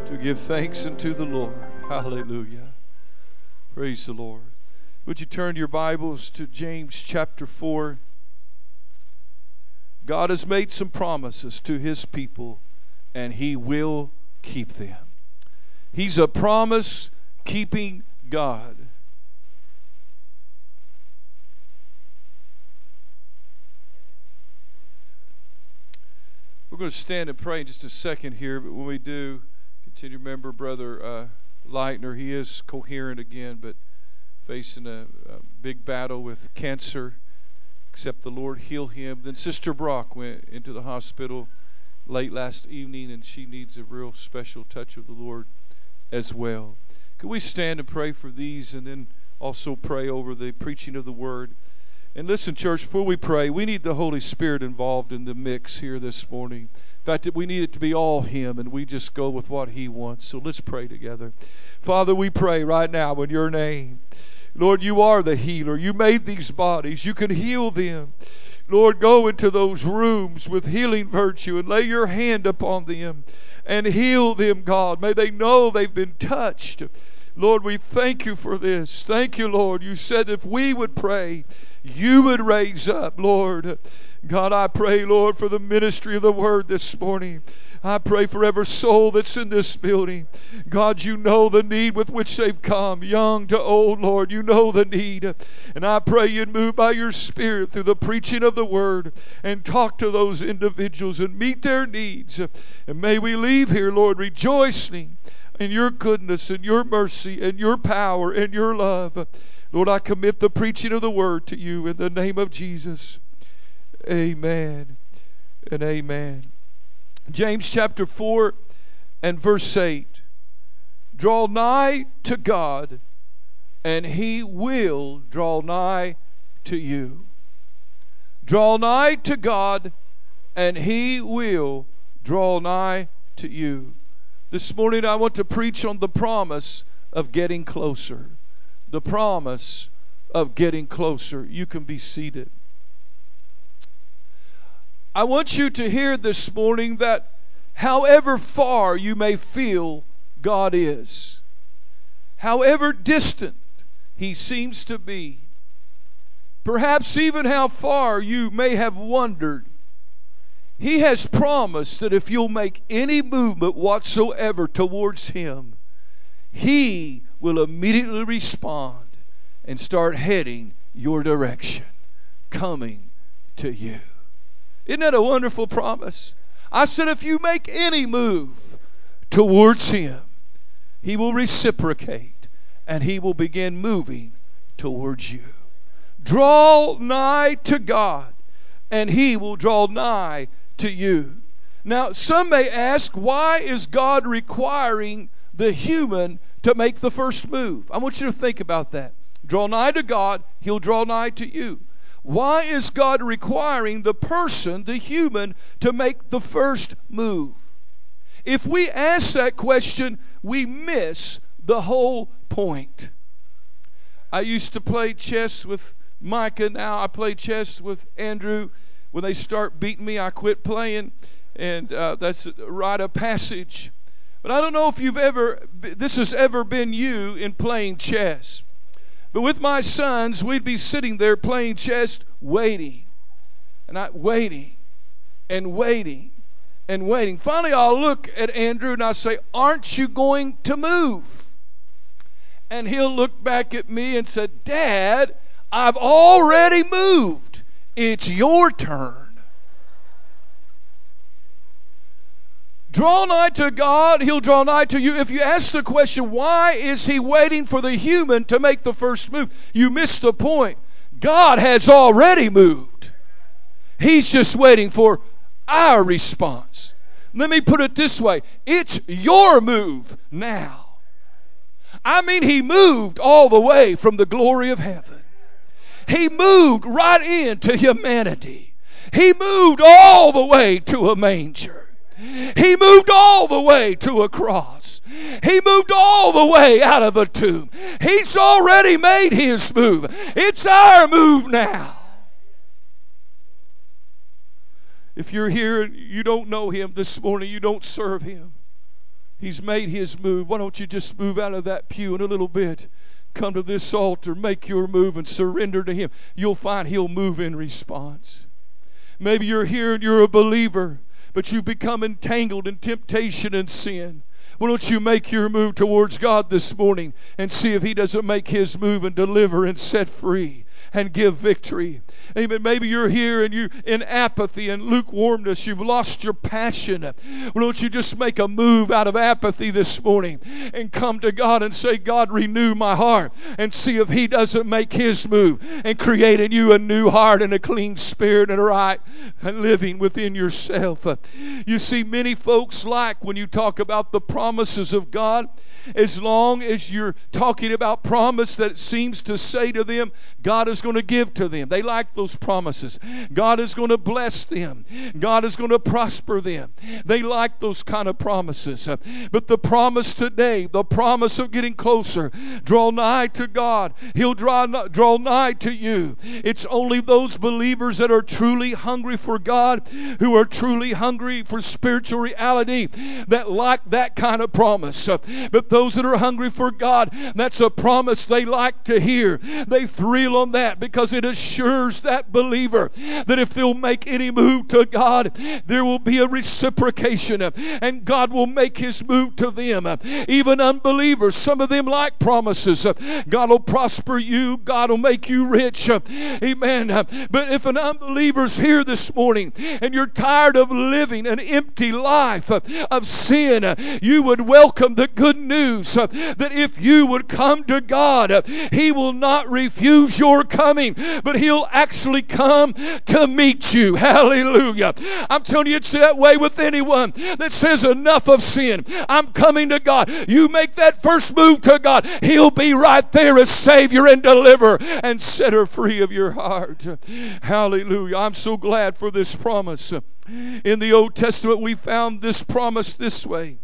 to give thanks unto the Lord. Hallelujah. Praise the Lord. Would you turn your Bibles to James chapter 4? God has made some promises to His people, and He will keep them. He's a promise-keeping God. We're going to stand and pray in just a second here, but when we do, continue to remember Brother Leitner. He is coherent again, but facing a big battle with cancer. Except the Lord heal him. Then Sister Brock went into the hospital late last evening, and she needs a real special touch of the Lord as well. Could we stand and pray for these, and then also pray over the preaching of the Word? And listen, church, before we pray, we need the Holy Spirit involved in the mix here this morning. In fact, we need it to be all Him, and we just go with what He wants. So let's pray together. Father, we pray right now in Your name. Lord, You are the healer. You made these bodies. You can heal them. Lord, go into those rooms with healing virtue and lay Your hand upon them and heal them, God. May they know they've been touched. Lord, we thank You for this. Thank You, Lord. You said if we would pray, You would raise up, Lord. God, I pray, Lord, for the ministry of the Word this morning. I pray for every soul that's in this building. God, You know the need with which they've come, young to old, Lord. You know the need. And I pray You'd move by Your Spirit through the preaching of the Word and talk to those individuals and meet their needs. And may we leave here, Lord, rejoicing in Your goodness and Your mercy and Your power and Your love. Lord, I commit the preaching of the Word to You in the name of Jesus. Amen and amen. James chapter 4 and verse 8. Draw nigh to God, and He will draw nigh to you. Draw nigh to God, and He will draw nigh to you. This morning I want to preach on the promise of getting closer. The promise of getting closer. You can be seated. I want you to hear this morning that however far you may feel God is, however distant He seems to be, perhaps even how far you may have wandered, He has promised that if you'll make any movement whatsoever towards Him, He will immediately respond and start heading your direction, coming to you. Isn't that a wonderful promise? I said if you make any move towards Him, He will reciprocate and He will begin moving towards you. Draw nigh to God, and He will draw nigh to you. Now, some may ask, why is God requiring the human to make the first move? I want you to think about that. Draw nigh to God, He'll draw nigh to you. Why is God requiring the person, the human, to make the first move? If we ask that question, we miss the whole point. I used to play chess with Micah. Now I play chess with Andrew. When they start beating me, I quit playing. And that's a rite of passage. But I don't know if this has ever been you in playing chess. But with my sons, we'd be sitting there playing chess, waiting. Waiting and waiting and waiting. Finally, I'll look at Andrew and I say, aren't you going to move? And he'll look back at me and say, Dad, I've already moved. It's your turn. Draw nigh to God, He'll draw nigh to you. If you ask the question, why is He waiting for the human to make the first move? You miss the point. God has already moved. He's just waiting for our response. Let me put it this way. It's your move now. I mean, He moved all the way from the glory of heaven. He moved right into humanity. He moved all the way to a manger. He moved all the way to a cross. He moved all the way out of a tomb. He's already made His move. It's our move now. If you're here and you don't know Him this morning, you don't serve Him, He's made his move. Why don't you just move out of that pew in a little bit? Come to this altar, make your move, and surrender to him. You'll find he'll move in response. Maybe you're here and you're a believer, but you've become entangled in temptation and sin. Why don't you make your move towards God this morning and see if he doesn't make his move and deliver and set free and give victory. Amen. Maybe you're here and you're in apathy and lukewarmness. You've lost your passion. Why don't you just make a move out of apathy this morning and come to God and say, God, renew my heart, and see if he doesn't make his move and create in you a new heart and a clean spirit and a right and living within yourself. You see, many folks like when you talk about the promises of God, as long as you're talking about promise that it seems to say to them, God is going to give to them. They like those promises. God is going to bless them. God is going to prosper them. They like those kind of promises. But the promise today, the promise of getting closer, draw nigh to God. He'll draw nigh to you. It's only those believers that are truly hungry for God, who are truly hungry for spiritual reality, that like that kind of promise. But those that are hungry for God, that's a promise they like to hear. They thrill on that because it assures that believer that if they'll make any move to God, there will be a reciprocation, and God will make his move to them. Even unbelievers, some of them like promises. God will prosper you. God will make you rich. Amen. But if an unbeliever's here this morning and you're tired of living an empty life of sin, you would welcome the good news that if you would come to God, he will not refuse your coming, but he'll actually come to meet you. Hallelujah. I'm telling you, it's that way with anyone that says enough of sin, I'm coming to God. You make that first move to God, he'll be right there as Savior and deliverer and set her free of your heart. Hallelujah. I'm so glad for this promise. In the Old Testament, we found this promise this way.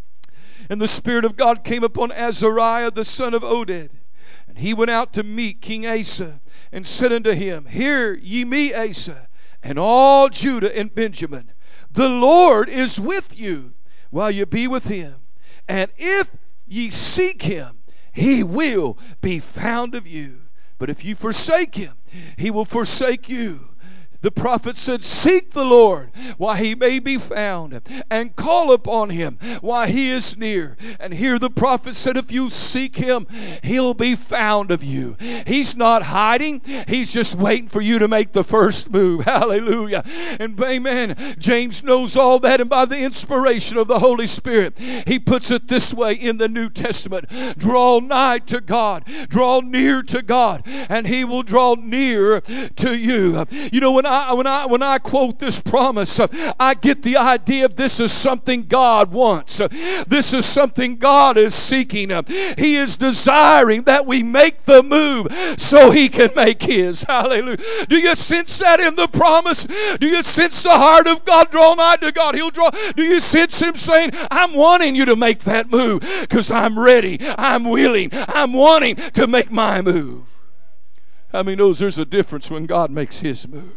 And the Spirit of God came upon Azariah, the son of Oded. And he went out to meet King Asa, and said unto him, Hear ye me, Asa, and all Judah and Benjamin. The Lord is with you while ye be with him. And if ye seek him, he will be found of you. But if you forsake him, he will forsake you. The prophet said, Seek the Lord while he may be found, and call upon him while he is near. And here the prophet said, if you seek him, he'll be found of you. He's not hiding. He's just waiting for you to make the first move. Hallelujah. And amen. James knows all that, and by the inspiration of the Holy Spirit, he puts it this way in the New Testament. Draw nigh to God. Draw near to God, and he will draw near to you. You know, when I quote this promise, I get the idea of this is something God wants. This is something God is seeking. He is desiring that we make the move so he can make his. Hallelujah. Do you sense that in the promise? Do you sense the heart of God? Draw nigh to God, he'll draw. Do you sense him saying, I'm wanting you to make that move because I'm ready, I'm willing, I'm wanting to make my move. How many knows there's a difference when God makes his move?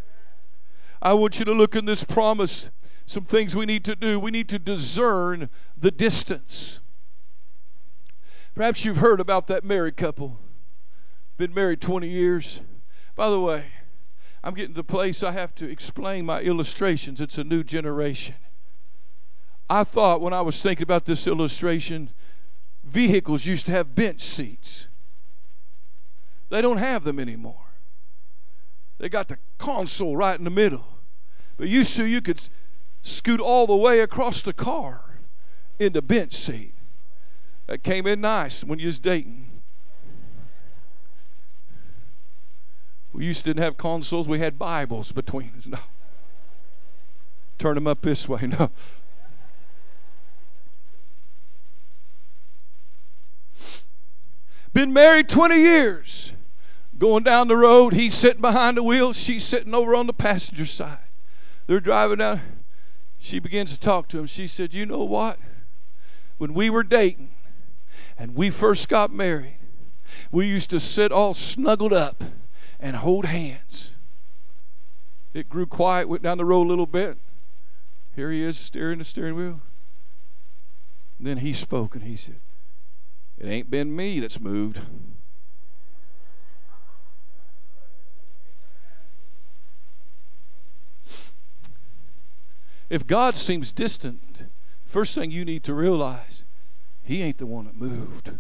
I want you to look in this promise. Some things we need to do. We need to discern the distance. Perhaps you've heard about that married couple. Been married 20 years. By the way, I'm getting to the place I have to explain my illustrations. It's a new generation. I thought when I was thinking about this illustration, vehicles used to have bench seats. They don't have them anymore. They got the console right in the middle. But used to, you could scoot all the way across the car in the bench seat. That came in nice when you was dating. We used to didn't have consoles. We had Bibles between us. No. Turn them up this way. No. Been married 20 years. Going down the road, he's sitting behind the wheel. She's sitting over on the passenger side. They're driving down. She begins to talk to him. She said, you know what? When we were dating and we first got married, we used to sit all snuggled up and hold hands. It grew quiet, went down the road a little bit. Here he is steering the steering wheel. And then he spoke and he said, it ain't been me that's moved. If God seems distant, first thing you need to realize, he ain't the one that moved.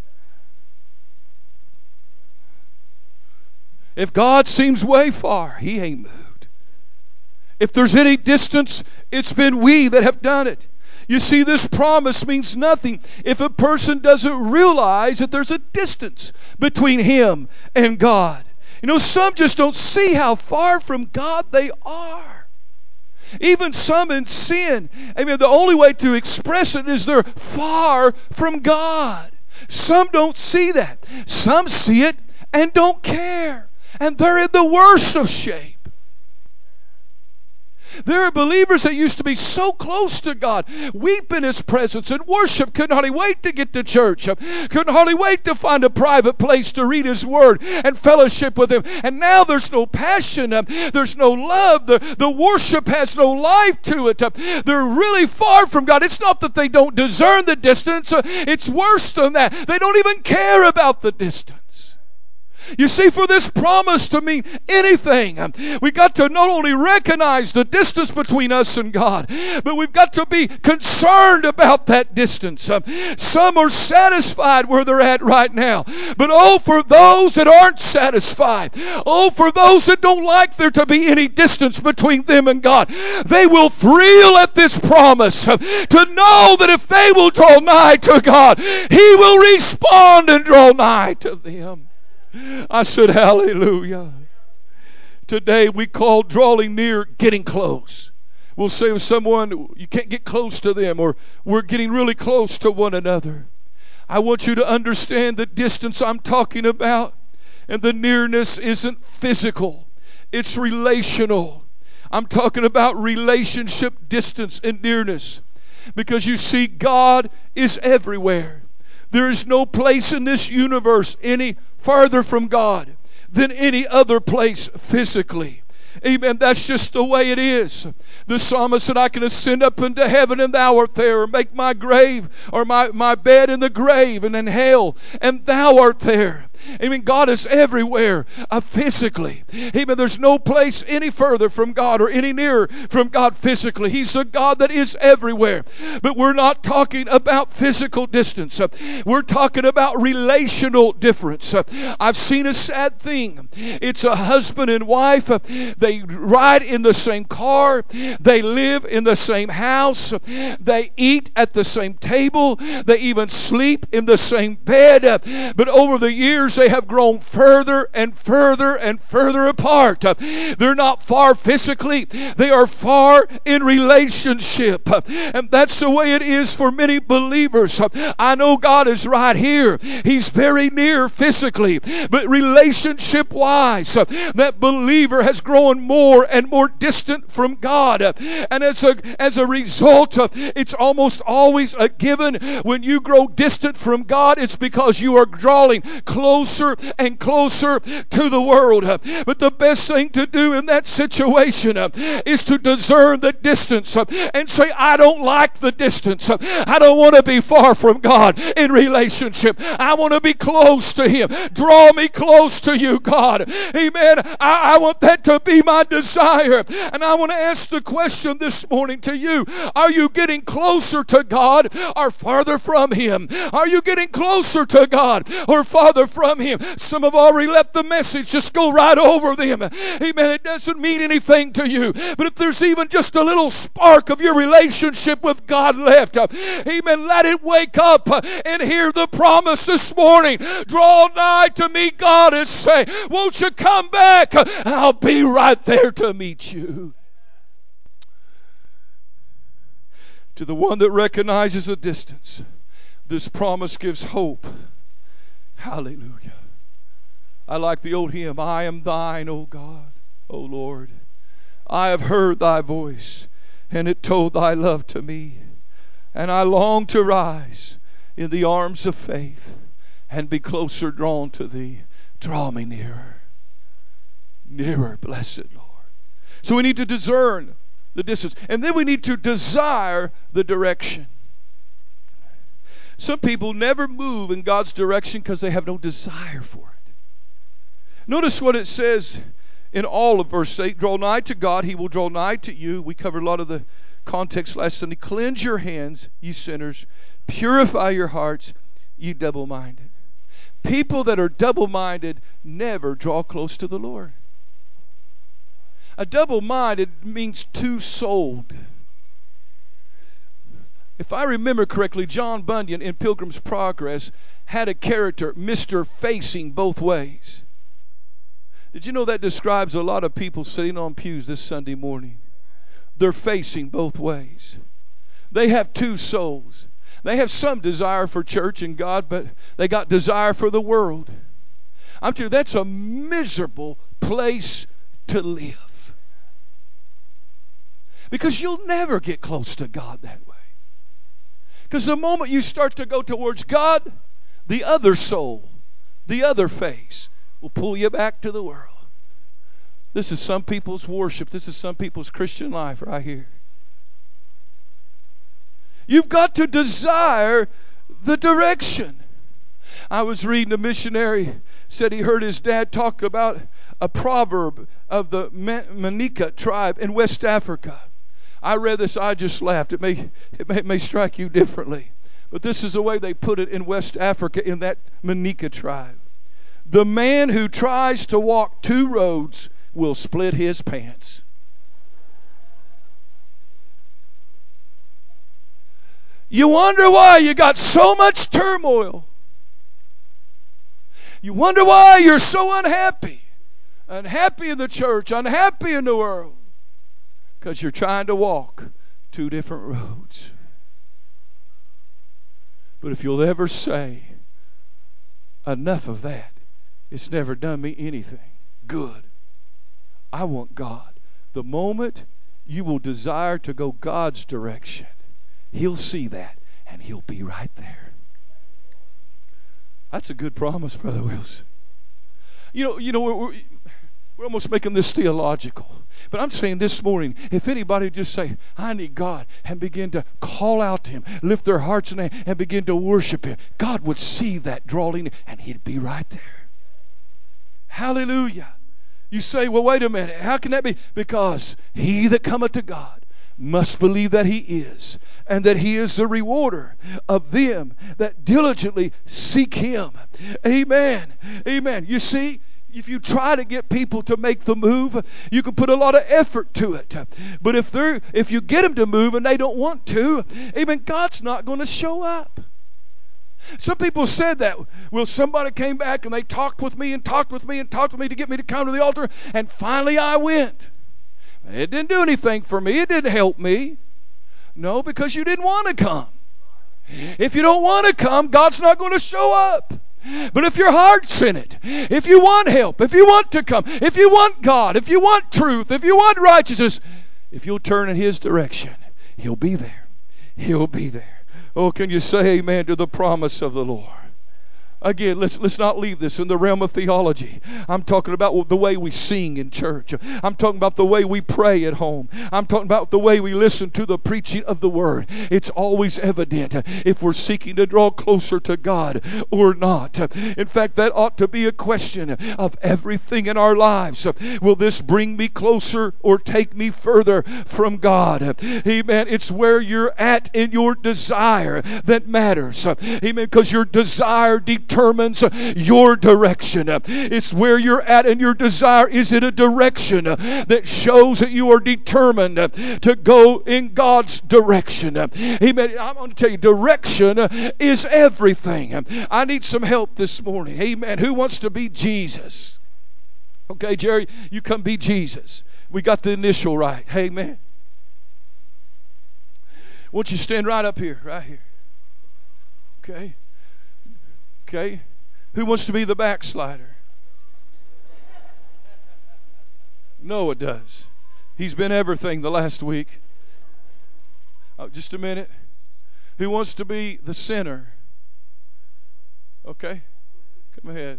If God seems way far, he ain't moved. If there's any distance, it's been we that have done it. You see, this promise means nothing if a person doesn't realize that there's a distance between him and God. You know, some just don't see how far from God they are. Even some in sin, amen, the only way to express it is they're far from God. Some don't see that. Some see it and don't care. And they're in the worst of shape. There are believers that used to be so close to God, weep in His presence and worship, couldn't hardly wait to get to church, couldn't hardly wait to find a private place to read His Word and fellowship with Him. And now there's no passion, there's no love, the worship has no life to it. They're really far from God. It's not that they don't discern the distance, it's worse than that. They don't even care about the distance. You see, for this promise to mean anything, we got to not only recognize the distance between us and God, but we've got to be concerned about that distance. Some are satisfied where they're at right now, but oh, for those that aren't satisfied, oh, for those that don't like there to be any distance between them and God, they will thrill at this promise to know that if they will draw nigh to God, He will respond and draw nigh to them. I said, hallelujah. Today we call drawing near getting close. We'll say with someone, you can't get close to them, or we're getting really close to one another. I want you to understand the distance I'm talking about, and the nearness isn't physical, it's relational. I'm talking about relationship distance and nearness, because you see, God is everywhere. There is no place in this universe any farther from God than any other place physically. Amen. That's just the way it is. The psalmist said, I can ascend up into heaven and thou art there, or make my grave or my bed in the grave and in hell, and thou art there. Amen. God is everywhere physically. Amen. There's no place any further from God or any nearer from God physically. He's a God that is everywhere. But we're not talking about physical distance. We're talking about relational difference. I've seen a sad thing. It's a husband and wife. They ride in the same car. They live in the same house. They eat at the same table. They even sleep in the same bed. But over the years, they have grown further and further and further apart. They're not far physically. They are far in relationship. And that's the way it is for many believers. I know God is right here. He's very near physically. But relationship-wise, that believer has grown more and more distant from God. And as a result, it's almost always a given. When you grow distant from God, it's because you are drawing closer and closer to the world. But the best thing to do in that situation is to discern the distance and say, I don't like the distance. I don't want to be far from God in relationship. I want to be close to Him. Draw me close to you, God. Amen. I want that to be my desire. And I want to ask the question this morning to you. Are you getting closer to God or farther from Him? Are you getting closer to God or farther from Him? Some have already let the message just go right over them. Amen. It doesn't mean anything to you. But if there's even just a little spark of your relationship with God left, amen, let it wake up and hear the promise this morning. Draw nigh to me, God, and say, won't you come back? I'll be right there to meet you. To the one that recognizes a distance, this promise gives hope. Hallelujah. I like the old hymn, I am thine, O God, O Lord. I have heard thy voice, and it told thy love to me. And I long to rise in the arms of faith and be closer drawn to thee. Draw me nearer, nearer, blessed Lord. So we need to discern the distance. And then we need to desire the direction. Some people never move in God's direction because they have no desire for it. Notice what it says in all of verse 8. Draw nigh to God, he will draw nigh to you. We covered a lot of the context last Sunday. Cleanse your hands, ye sinners. Purify your hearts, ye double-minded. People that are double-minded never draw close to the Lord. A double-minded means two-souled. If I remember correctly, John Bunyan in Pilgrim's Progress had a character, Mr. Facing Both Ways. Did you know that describes a lot of people sitting on pews this Sunday morning? They're facing both ways. They have two souls. They have some desire for church and God, but they got desire for the world. I'm telling you, that's a miserable place to live. Because you'll never get close to God that way. Because the moment you start to go towards God, the other soul, the other face, will pull you back to the world. This is some people's worship. This is some people's Christian life right here. You've got to desire the direction. I was reading a missionary said he heard his dad talk about a proverb of the Manika tribe in West Africa. I read this, I just laughed. It may strike you differently. But this is the way they put it in West Africa in that Manika tribe. The man who tries to walk two roads will split his pants. You wonder why you got so much turmoil. You wonder why you're so unhappy. Unhappy in the church, unhappy in the world. Because you're trying to walk two different roads. But if you'll ever say, enough of that, it's never done me anything good. I want God. The moment you will desire to go God's direction, He'll see that and He'll be right there. That's a good promise, Brother Wills. We're almost making this theological. But I'm saying this morning, if anybody just say, I need God, and begin to call out to Him, lift their hearts and begin to worship Him, God would see that drawing and He'd be right there. Hallelujah. You say, well, wait a minute. How can that be? Because he that cometh to God must believe that He is, and that He is the rewarder of them that diligently seek Him. Amen. Amen. You see, if you try to get people to make the move, you can put a lot of effort to it. But if you get them to move and they don't want to, amen, God's not going to show up. Some people said that. Well, somebody came back and they talked with me and talked with me and talked with me to get me to come to the altar, and finally I went. It didn't do anything for me. It didn't help me. No, because you didn't want to come. If you don't want to come, God's not going to show up. But if your heart's in it, if you want help, if you want to come, if you want God, if you want truth, if you want righteousness, if you'll turn in His direction, He'll be there. He'll be there. Oh, can you say amen to the promise of the Lord? Again, let's not leave this in the realm of theology. I'm talking about the way we sing in church. I'm talking about the way we pray at home. I'm talking about the way we listen to the preaching of the Word. It's always evident if we're seeking to draw closer to God or not. In fact, that ought to be a question of everything in our lives. Will this bring me closer or take me further from God? Amen. It's where you're at in your desire that matters. Amen. Because your desire determines your direction. It's where you're at in your desire. Is it a direction that shows that you are determined to go in God's direction? Amen. I'm going to tell you, direction is everything. I need some help this morning. Amen. Who wants to be Jesus? Okay, Jerry, you come be Jesus. We got the initial right. Amen. Won't you stand right up here, right here? Okay. Okay. Who wants to be the backslider? Noah does. He's been everything the last week. Oh, just a minute. Who wants to be the sinner? Okay. Come ahead.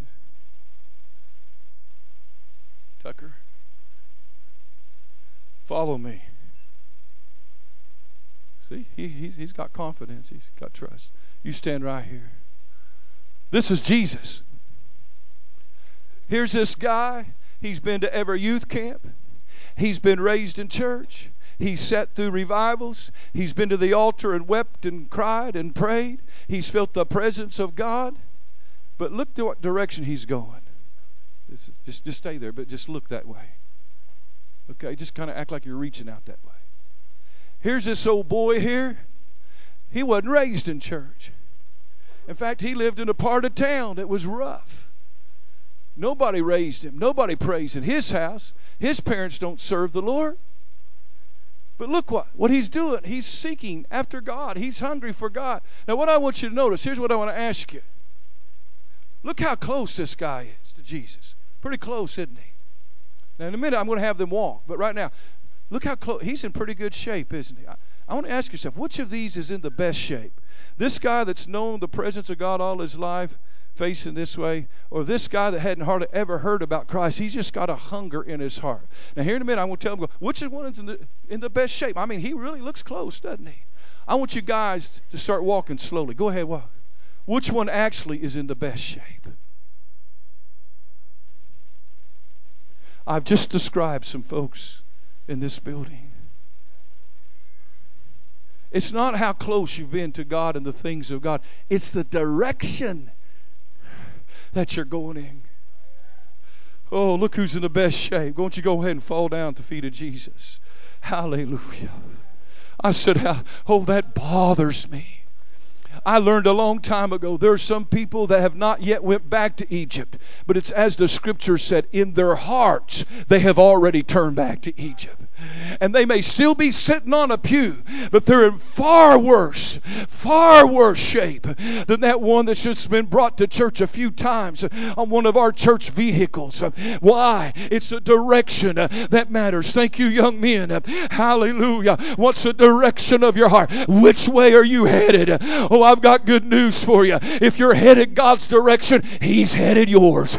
Tucker. Follow me. See, he's got confidence. He's got trust. You stand right here. This is Jesus. Here's this guy. He's been to every youth camp. He's been raised in church. He's sat through revivals. He's been to the altar and wept and cried and prayed. He's felt the presence of God. But look to what direction he's going. Just stay there, but just look that way. Okay, just kind of act like you're reaching out that way. Here's this old boy here. He wasn't raised in church. In fact, he lived in a part of town that was rough. Nobody raised him. Nobody prays in his house. His parents don't serve the Lord. But look what he's doing. He's seeking after God. He's hungry for God. Now, what I want you to notice, here's what I want to ask you. Look how close this guy is to Jesus. Pretty close, isn't he? Now, in a minute, I'm going to have them walk. But right now, look how close. He's in pretty good shape, isn't he? I want to ask yourself, which of these is in the best shape? This guy that's known the presence of God all his life, facing this way, or this guy that hadn't hardly ever heard about Christ? He's just got a hunger in his heart. Now, here in a minute, I'm going to tell him, which one is in the best shape? I mean, he really looks close, doesn't he? I want you guys to start walking slowly. Go ahead, walk. Which one actually is in the best shape? I've just described some folks in this building. It's not how close you've been to God and the things of God. It's the direction that you're going in. Oh, look who's in the best shape. Won't you go ahead and fall down at the feet of Jesus? Hallelujah. I said, oh, that bothers me. I learned a long time ago, there are some people that have not yet went back to Egypt. But it's as the scripture said, in their hearts, they have already turned back to Egypt. And they may still be sitting on a pew, but they're in far worse shape than that one that's just been brought to church a few times on one of our church vehicles. Why? It's a direction that matters. Thank you, young men. Hallelujah. What's the direction of your heart? Which way are you headed? Oh, I've got good news for you. If you're headed God's direction, He's headed yours.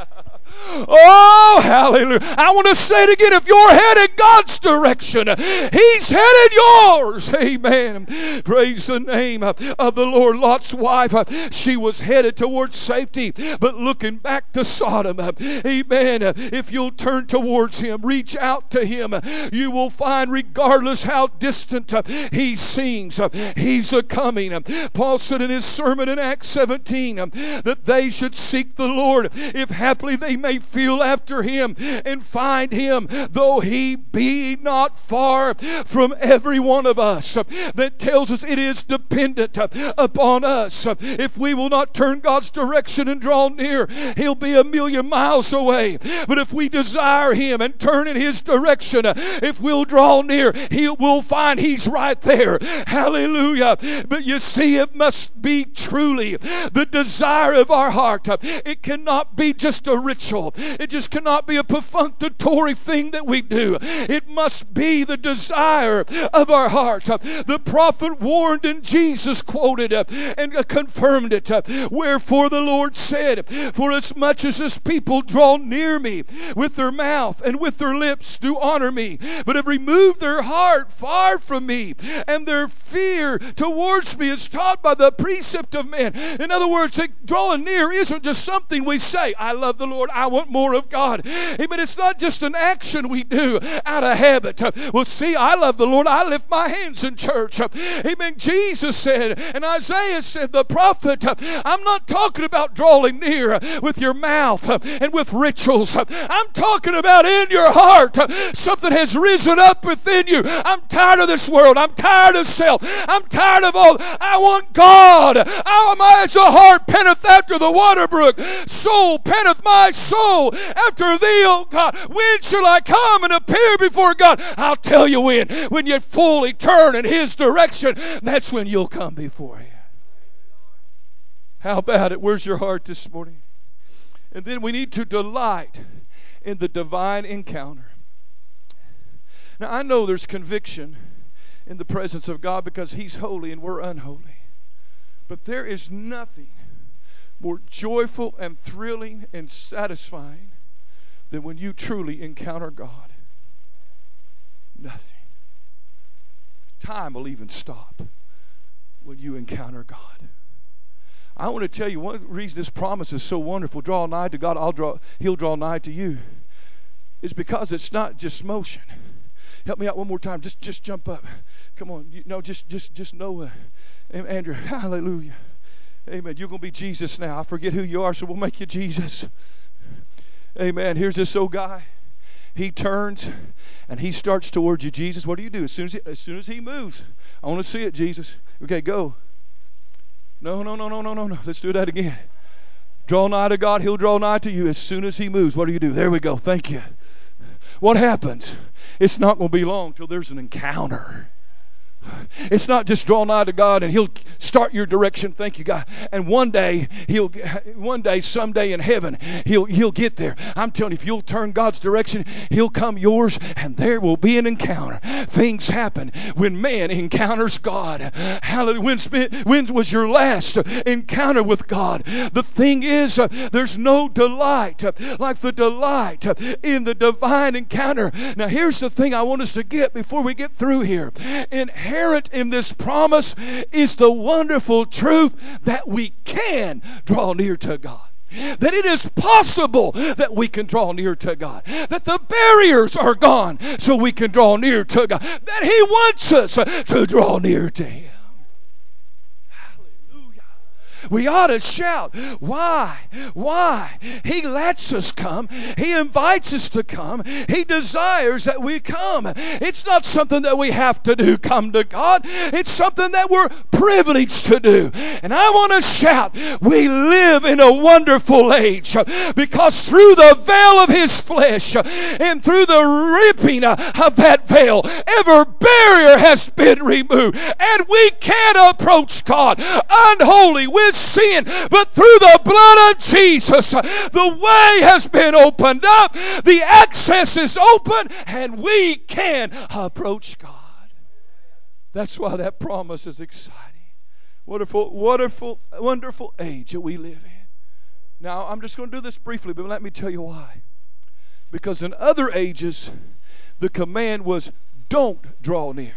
Oh, hallelujah. I want to say it again. If you're headed God's direction, He's headed yours. Amen. Praise the name of the Lord. Lot's wife, she was headed towards safety, but looking back to Sodom. Amen. If you'll turn towards Him, reach out to Him, you will find, regardless how distant He seems, He's a-coming. Paul said in his sermon in Acts 17 that they should seek the Lord, if haply they may feel after Him and find Him, though He be not far from every one of us. That tells us it is dependent upon us. If we will not turn God's direction and draw near, He'll be a million miles away. But if we desire Him and turn in His direction, if we'll draw near, we'll find He's right there. Hallelujah. But you see, it must be truly the desire of our heart. It cannot be just a ritual. It just cannot be a perfunctory thing that we do. It must be the desire of our heart. The prophet warned and Jesus quoted and confirmed it. Wherefore the Lord said, for as much as this people draw near me with their mouth and with their lips do honor me, but have removed their heart far from me, and their fear towards me is taught by the precept of men. In other words, drawing near isn't just something we say. I love the Lord. I want more of God. Amen. It's not just an action we do out of habit. Well, see, I love the Lord. I lift my hands in church. Amen. Jesus said, and Isaiah said, the prophet, I'm not talking about drawing near with your mouth and with rituals. I'm talking about in your heart. Something has risen up within you. I'm tired of this world. I'm tired of self. I'm tired of all. I want God. How am I as a heart panteth after the water brook? So panteth my soul after thee, O God. When shall I come and appear before God? I'll tell you when. When you fully turn in His direction, that's when you'll come before Him. How about it? Where's your heart this morning? And then we need to delight in the divine encounter. Now, I know there's conviction in the presence of God because He's holy and we're unholy. But there is nothing more joyful and thrilling and satisfying than when you truly encounter God. Nothing. Time will even stop when you encounter God. I want to tell you one reason this promise is so wonderful. Draw nigh to God, He'll draw nigh to you. It's because it's not just motion. Help me out one more time. Just jump up. Come on. Just know, Andrew. Hallelujah. Amen. You're going to be Jesus now. I forget who you are, so we'll make you Jesus. Amen. Here's this old guy. He turns and he starts towards you. Jesus, what do you do? As soon as he moves, I want to see it, Jesus. Okay, go. No. Let's do that again. Draw nigh to God, He'll draw nigh to you. As soon as He moves, what do you do? There we go. Thank you. What happens? It's not going to be long till there's an encounter. It's not just draw nigh to God and He'll start your direction. Thank you, God. And one day, someday in heaven, He'll get there. I'm telling you, if you'll turn God's direction, He'll come yours, and there will be an encounter. Things happen when man encounters God. Hallelujah. When was your last encounter with God? The thing is, there's no delight like the delight in the divine encounter. Now, here's the thing I want us to get before we get through here. Inherent in this promise is the wonderful truth that we can draw near to God. That it is possible that we can draw near to God. That the barriers are gone so we can draw near to God. That He wants us to draw near to Him. We ought to shout. Why? Why? He lets us come. He invites us to come. He desires that we come. It's not something that we have to do, come to God. It's something that we're privileged to do. And I want to shout, we live in a wonderful age because through the veil of His flesh and through the ripping of that veil, every barrier has been removed. And we can approach God unholy with sin, but through the blood of Jesus, the way has been opened up, the access is open, and we can approach God. That's why that promise is exciting. Wonderful age that we live in. Now, I'm just going to do this briefly, but let me tell you why. Because in other ages, the command was, don't draw near.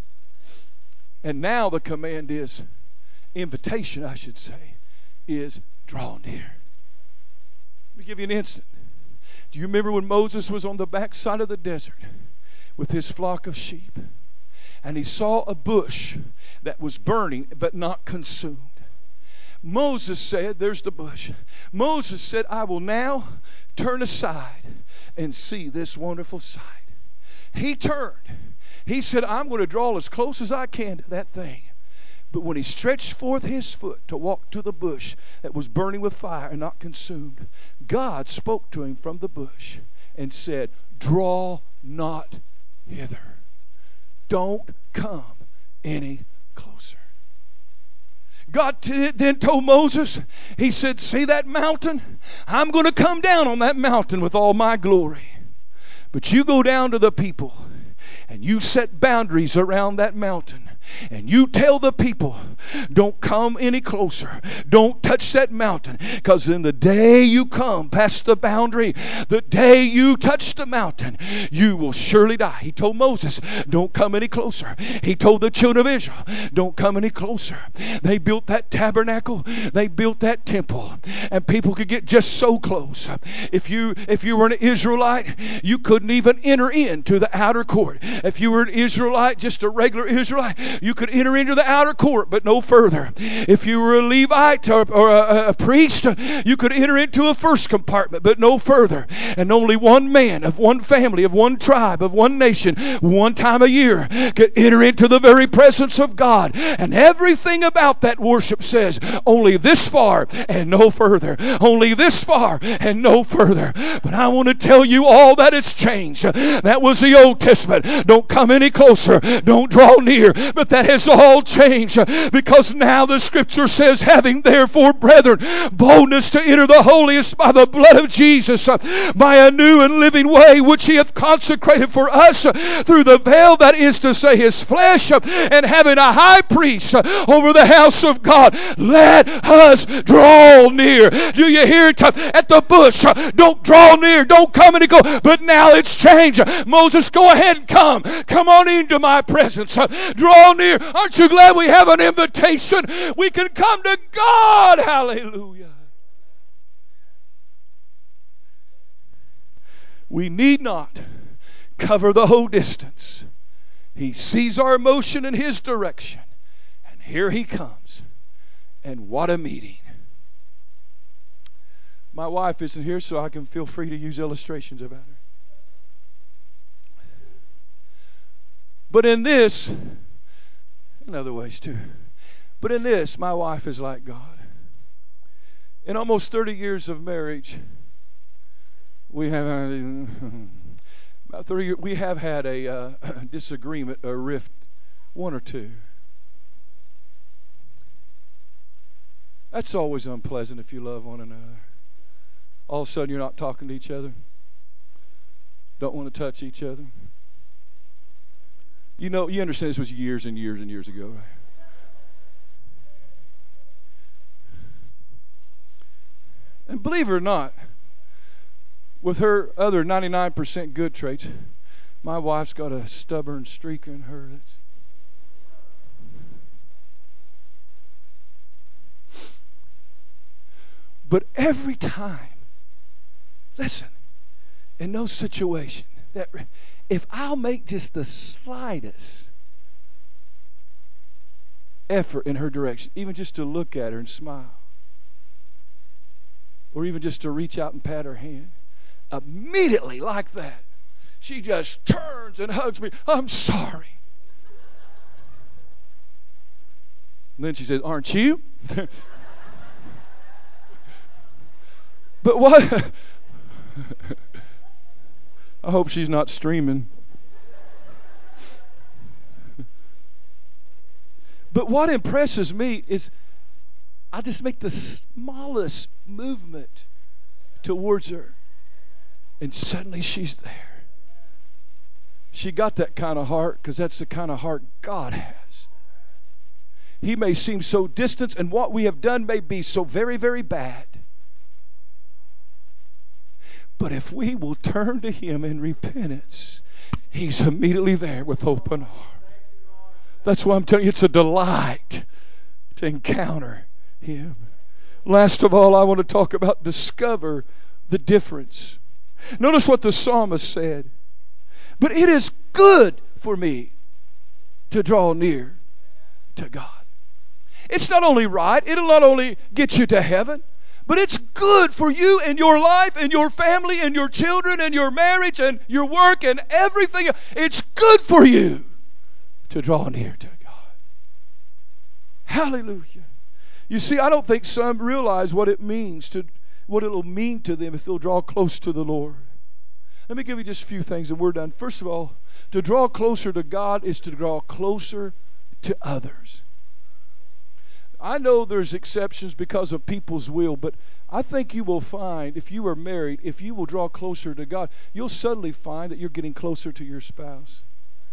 And now the command is, invitation, I should say, is draw near. Let me give you an instant. Do you remember when Moses was on the backside of the desert with his flock of sheep? And he saw a bush that was burning but not consumed. Moses said, there's the bush. Moses said, I will now turn aside and see this wonderful sight. He turned. He said, I'm going to draw as close as I can to that thing. But when he stretched forth his foot to walk to the bush that was burning with fire and not consumed, God spoke to him from the bush and said, draw not hither. Don't come any closer. God then told Moses, He said, see that mountain? I'm going to come down on that mountain with all my glory. But you go down to the people and you set boundaries around that mountain. And you tell the people, don't come any closer. Don't touch that mountain. Because in the day you come past the boundary, the day you touch the mountain, you will surely die. He told Moses, don't come any closer. He told the children of Israel, don't come any closer. They built that tabernacle. They built that temple. And people could get just so close. If you were an Israelite, you couldn't even enter into the outer court. If you were an Israelite, just a regular Israelite, you could enter into the outer court, but no further. If you were a Levite or a priest, you could enter into a first compartment, but no further. And only one man of one family, of one tribe, of one nation, one time a year could enter into the very presence of God. And everything about that worship says, only this far and no further. Only this far and no further. But I want to tell you all that it's changed. That was the Old Testament. Don't come any closer. Don't draw near. But that has all changed because now the Scripture says, having therefore, brethren, boldness to enter the holiest by the blood of Jesus, by a new and living way which He hath consecrated for us through the veil, that is to say His flesh, and having a high priest over the house of God, let us draw near. Do you hear it? At the bush, don't draw near, don't come and go. But now it's changed. Moses, go ahead and come. Come on into my presence. Draw near. Aren't you glad we have an invitation? We can come to God. Hallelujah. We need not cover the whole distance. He sees our motion in His direction. And here He comes. And what a meeting. My wife isn't here, so I can feel free to use illustrations about her. But in this, in other ways too, but in this, my wife is like God. In almost 30 years of marriage, we have about 30 years, we have had a disagreement, a rift, one or two. That's always unpleasant if you love one another. All of a sudden, you're not talking to each other. Don't want to touch each other. You know, you understand this was years and years and years ago, right? And believe it or not, with her other 99% good traits, my wife's got a stubborn streak in her. But every time, listen, in those situations, that if I'll make just the slightest effort in her direction, even just to look at her and smile, or even just to reach out and pat her hand, immediately like that, she just turns and hugs me. I'm sorry. And then she says, aren't you? But what? I hope she's not streaming. But what impresses me is I just make the smallest movement towards her, and suddenly she's there. She got that kind of heart because that's the kind of heart God has. He may seem so distant, and what we have done may be so very, very bad. But if we will turn to Him in repentance, He's immediately there with open arms. That's why I'm telling you, it's a delight to encounter Him. Last of all, I want to talk about discover the difference. Notice what the psalmist said. But it is good for me to draw near to God. It's not only right, it'll not only get you to heaven, but it's good for you and your life and your family and your children and your marriage and your work and everything. It's good for you to draw near to God. Hallelujah. You see, I don't think some realize what it'll mean to them if they'll draw close to the Lord. Let me give you just a few things and we're done. First of all, to draw closer to God is to draw closer to others. I know there's exceptions because of people's will, but I think you will find, if you are married, if you will draw closer to God, you'll suddenly find that you're getting closer to your spouse.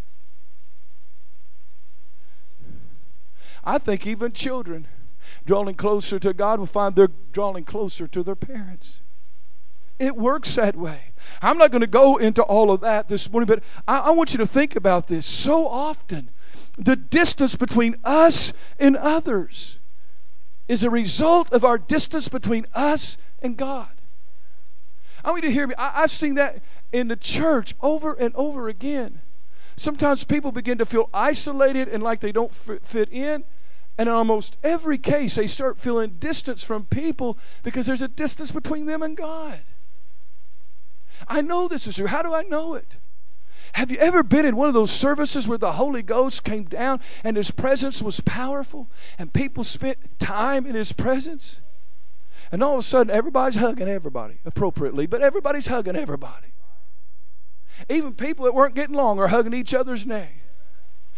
I think even children drawing closer to God will find they're drawing closer to their parents. It works that way. I'm not going to go into all of that this morning, but I want you to think about this. So often, the distance between us and others is a result of our distance between us and God. I want you to hear me. I've seen that in the church over and over again. Sometimes people begin to feel isolated and like they don't fit in. And in almost every case, they start feeling distance from people because there's a distance between them and God. I know this is true. How do I know it? Have you ever been in one of those services where the Holy Ghost came down and His presence was powerful and people spent time in His presence? And all of a sudden, everybody's hugging everybody appropriately, but everybody's hugging everybody. Even people that weren't getting along are hugging each other's neck.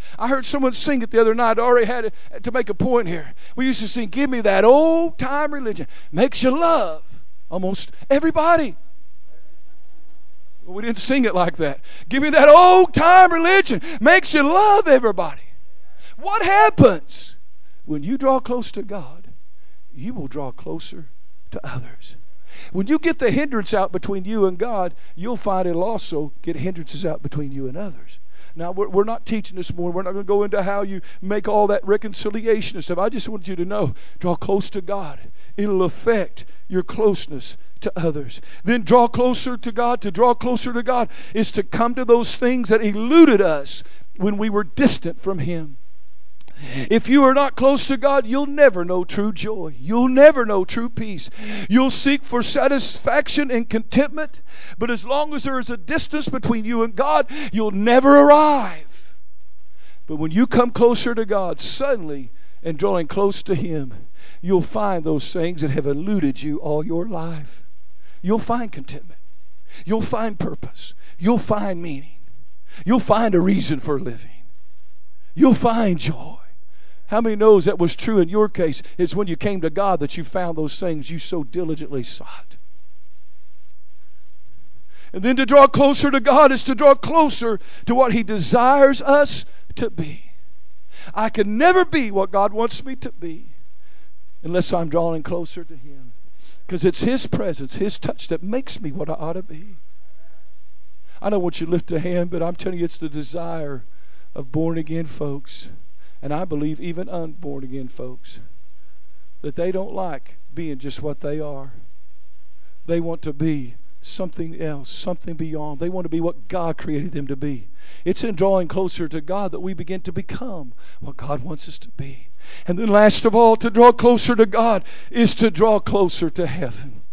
I heard someone sing it the other night. I already had it to make a point here. We used to sing, give me that old time religion. Makes you love almost everybody. Well, we didn't sing it like that. Give me that old time religion. Makes you love everybody. What happens when you draw close to God? You will draw closer to others. When you get the hindrance out between you and God, you'll find it'll also get hindrances out between you and others. Now, we're not teaching this morning. We're not going to go into how you make all that reconciliation and stuff. I just want you to know, draw close to God. It'll affect your closeness to others. Then draw closer to God. To draw closer to God is to come to those things that eluded us when we were distant from Him. If you are not close to God, you'll never know true joy. You'll never know true peace. You'll seek for satisfaction and contentment, but as long as there is a distance between you and God, you'll never arrive. But when you come closer to God, suddenly, and drawing close to Him, you'll find those things that have eluded you all your life. You'll find contentment. You'll find purpose. You'll find meaning. You'll find a reason for living. You'll find joy. How many knows that was true in your case? It's when you came to God that you found those things you so diligently sought. And then to draw closer to God is to draw closer to what He desires us to be. I can never be what God wants me to be unless I'm drawing closer to Him. Because it's His presence, His touch that makes me what I ought to be. I don't want you to lift a hand, but I'm telling you it's the desire of born-again folks, and I believe even unborn-again folks, that they don't like being just what they are. They want to be something else, something beyond. They want to be what God created them to be. It's in drawing closer to God that we begin to become what God wants us to be. And then last of all, to draw closer to God is to draw closer to heaven.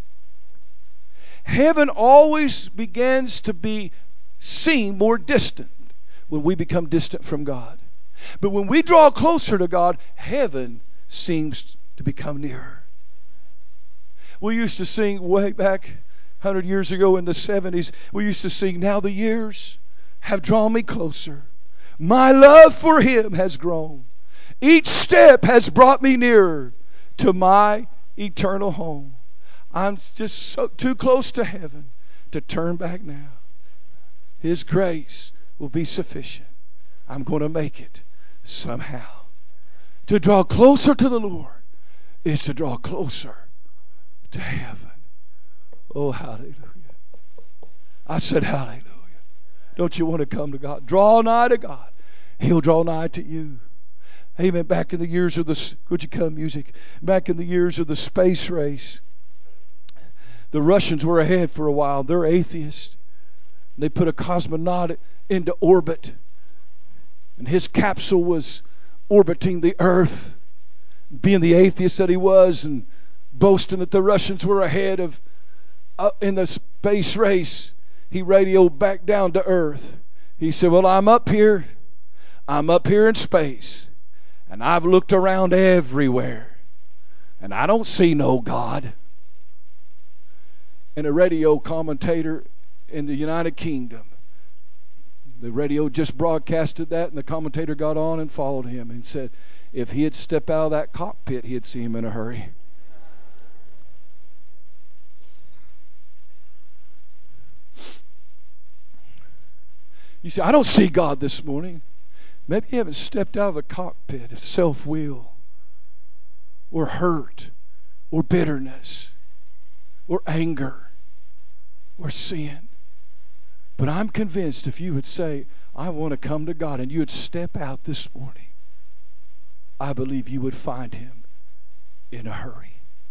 Heaven always begins to seem more distant when we become distant from God. But when we draw closer to God, heaven seems to become nearer. We used to sing way back 100 years ago in the 70s, we used to sing, now the years have drawn me closer. My love for Him has grown. Each step has brought me nearer to my eternal home. I'm just too close to heaven to turn back now. His grace will be sufficient. I'm going to make it somehow. To draw closer to the Lord is to draw closer to heaven. Oh, hallelujah. I said hallelujah. Don't you want to come to God? Draw nigh to God. He'll draw nigh to you. Amen. Back in the years of would you come, music? Back in the years of the space race, the Russians were ahead for a while. They're atheists. They put a cosmonaut into orbit, and his capsule was orbiting the earth. Being the atheist that he was and boasting that the Russians were ahead of in the space race, he radioed back down to earth. He said, well, I'm up here in space, and I've looked around everywhere, and I don't see no God. And a radio commentator in the United Kingdom, the radio just broadcasted that, and the commentator got on and followed him and said, if he had stepped out of that cockpit, he'd see him in a hurry. You say, I don't see God this morning. Maybe you haven't stepped out of the cockpit of self-will or hurt or bitterness or anger or sin. But I'm convinced if you would say, I want to come to God, and you would step out this morning, I believe you would find Him in a hurry.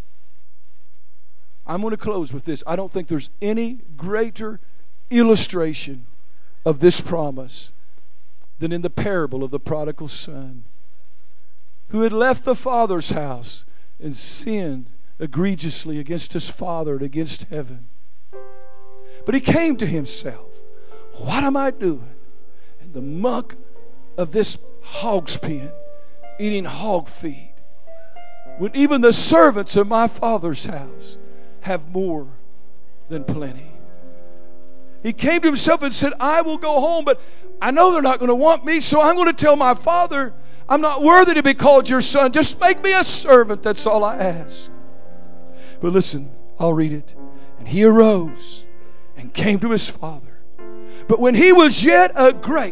I'm going to close with this. I don't think there's any greater illustration of this promise than in the parable of the prodigal son, who had left the father's house and sinned egregiously against his father and against heaven. But he came to himself. What am I doing in the muck of this hog's pen, eating hog feed, when even the servants of my father's house have more than plenty? He came to himself and said, I will go home, but I know they're not going to want me, so I'm going to tell my father, I'm not worthy to be called your son. Just make me a servant. That's all I ask. But listen, I'll read it. And he arose and came to his father. But when he was yet a great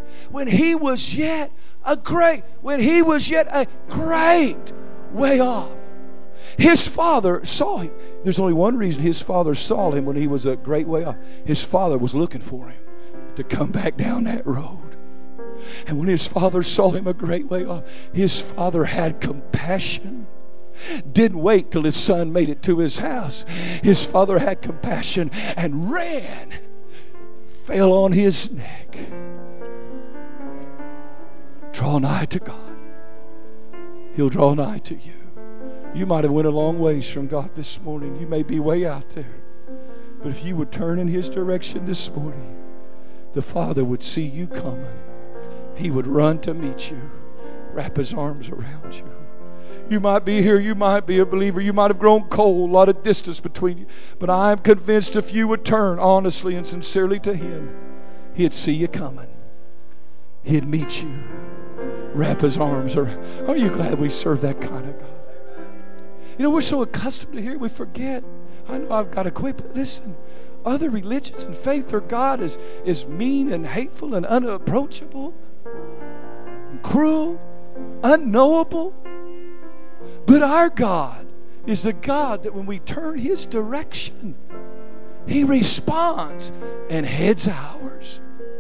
way off, his father saw him. There's only one reason his father saw him when he was a great way off. His father was looking for him to come back down that road. And when his father saw him a great way off, his father had compassion. Didn't wait till his son made it to his house. His father had compassion and ran, fell on his neck. Draw nigh to God. He'll draw nigh to you. You might have went a long ways from God this morning. You may be way out there. But if you would turn in His direction this morning, the Father would see you coming. He would run to meet you, wrap His arms around you. You might be here, you might be a believer, you might have grown cold, a lot of distance between you. But I am convinced if you would turn honestly and sincerely to Him, He'd see you coming. He'd meet you, wrap His arms around. Are you glad we serve that kind of God? You know, we're so accustomed to hear, we forget. I know I've got to quit, but listen, other religions and faith, their God is mean and hateful and unapproachable and cruel, unknowable. But our God is the God that when we turn His direction, He responds and heads ours.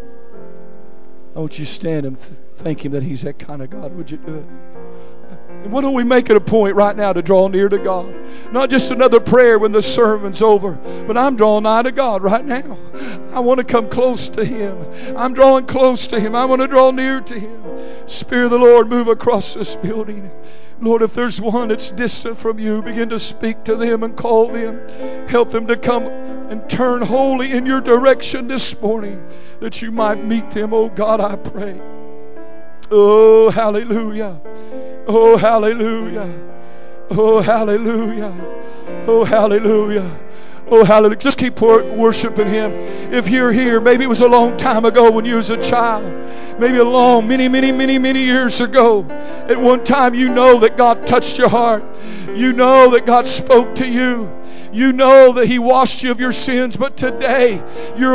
I want you to stand and thank Him that He's that kind of God. Would you do it? And why don't we make it a point right now to draw near to God? Not just another prayer when the sermon's over, but I'm drawing nigh to God right now. I want to come close to Him. I'm drawing close to Him. I want to draw near to Him. Spirit of the Lord, move across this building. Lord, if there's one that's distant from You, begin to speak to them and call them. Help them to come and turn wholly in Your direction this morning, that You might meet them. Oh God, I pray. Oh, hallelujah. Oh, hallelujah. Oh, hallelujah. Oh, hallelujah. Oh, hallelujah. Just keep worshiping Him. If you're here, maybe it was a long time ago when you was a child. Maybe many years ago. At one time you know that God touched your heart. You know that God spoke to you. You know that He washed you of your sins, but today you're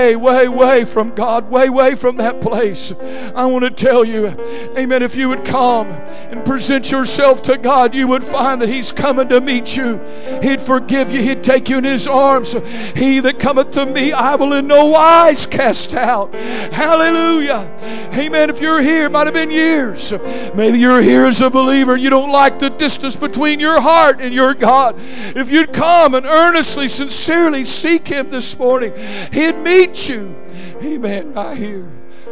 way from God, way from that place. I want to tell you, amen, if you would come and present yourself to God, you would find that He's coming to meet you. He'd forgive you. He'd take you in His arms. He that cometh to me, I will in no wise cast out. Hallelujah. Amen. If you're here, it might have been years. Maybe you're here as a believer and you don't like the distance between your heart and your God. If you'd come and earnestly, sincerely seek Him this morning, He'd meet you. Amen. Right here.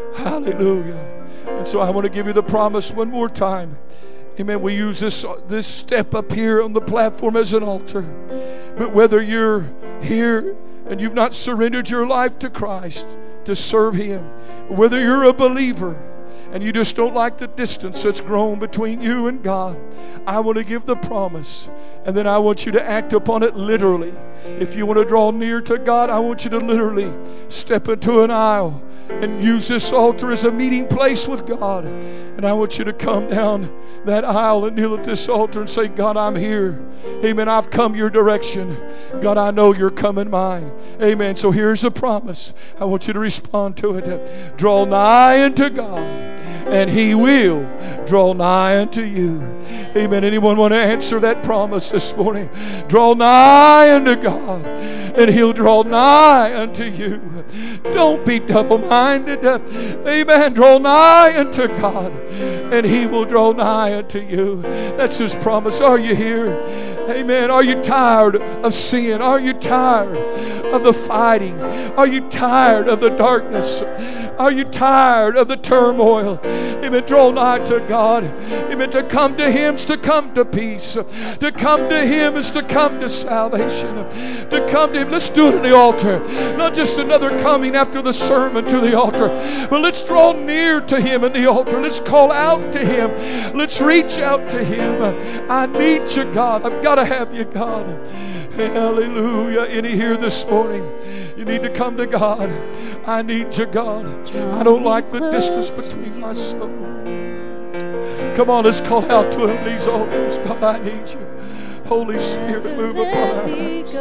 Hallelujah. And so I want to give you the promise one more time. Amen. We use this step up here on the platform as an altar. But whether you're here and you've not surrendered your life to Christ to serve Him, whether you're a believer and you just don't like the distance that's grown between you and God, I want to give the promise, and then I want you to act upon it literally. If you want to draw near to God, I want you to literally step into an aisle and use this altar as a meeting place with God. And I want you to come down that aisle and kneel at this altar and say, God, I'm here. Amen. I've come Your direction. God, I know You're coming mine. Amen. So here's a promise. I want you to respond to it. Draw nigh unto God, and He will draw nigh unto you. Amen. Anyone want to answer that promise this morning? Draw nigh unto God, and He'll draw nigh unto you. Don't be double-minded. Amen. Draw nigh unto God, and He will draw nigh unto you. That's His promise. Are you here? Amen. Are you tired of sin? Are you tired of the fighting? Are you tired of the darkness? Are you tired of the turmoil? Amen. Draw nigh to God. Amen. To come to Him is to come to peace. To come to Him is to come to salvation. To come to Him. Let's do it at the altar. Not just another coming after the sermon to the altar, but let's draw near to Him in the altar. Let's call out to Him. Let's reach out to Him. I need You, God. I've got to have You, God. Hallelujah. Any here this morning, you need to come to God. I need you, God. I don't like the distance between my soul. Come on, let's call out to Him these altars. God, I need you. Holy Spirit, move upon our lives.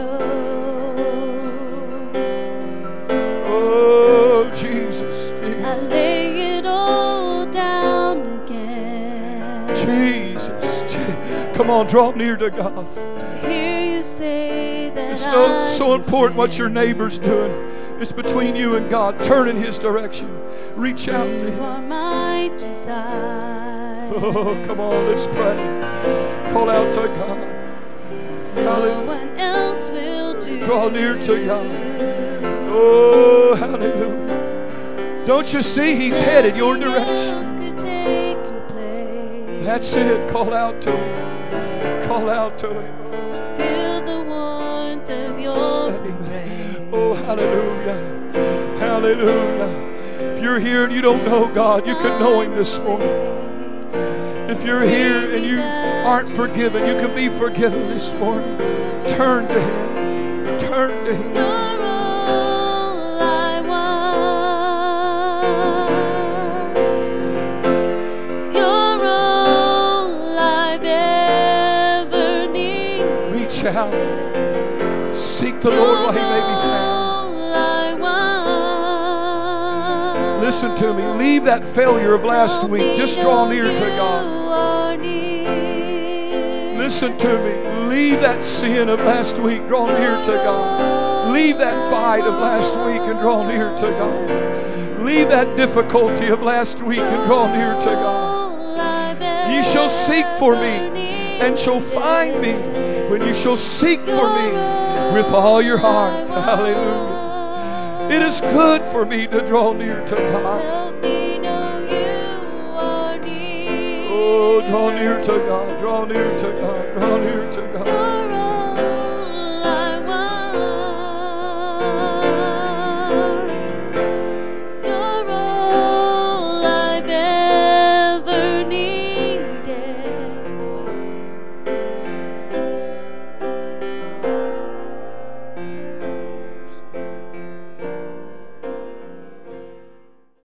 Oh, Jesus, Jesus. I lay it all down again. Jesus. Come on, draw near to God. Hear you say that it's so important what your neighbor's doing. It's between you and God. Turn in His direction. Reach out to Him. You are my desire. Oh, come on, let's pray. Call out to God. No one else will do. Draw near to God. Oh, hallelujah. Don't you see He's headed your direction? Could take your place. That's it. Call out to Him. Call out to Him. Feel the warmth of your embrace. Oh, hallelujah. Hallelujah. If you're here and you don't know God, you can know Him this morning. If you're here and you aren't forgiven, you can be forgiven this morning. Turn to Him. Turn to Him. You're all I want. You're all I've ever needed. Reach out. Seek the Lord while He may be found. Listen to me. Leave that failure of last week. Just draw near to God. Listen to me. Leave that sin of last week. Draw near to God. Leave that fight of last week and draw near to God. Leave that difficulty of last week and draw near to God. Ye shall seek for me and shall find me when you shall seek for me with all your heart. Hallelujah. It is good for me to draw near to God. Oh, draw near to God. Draw near to God. Draw near to God.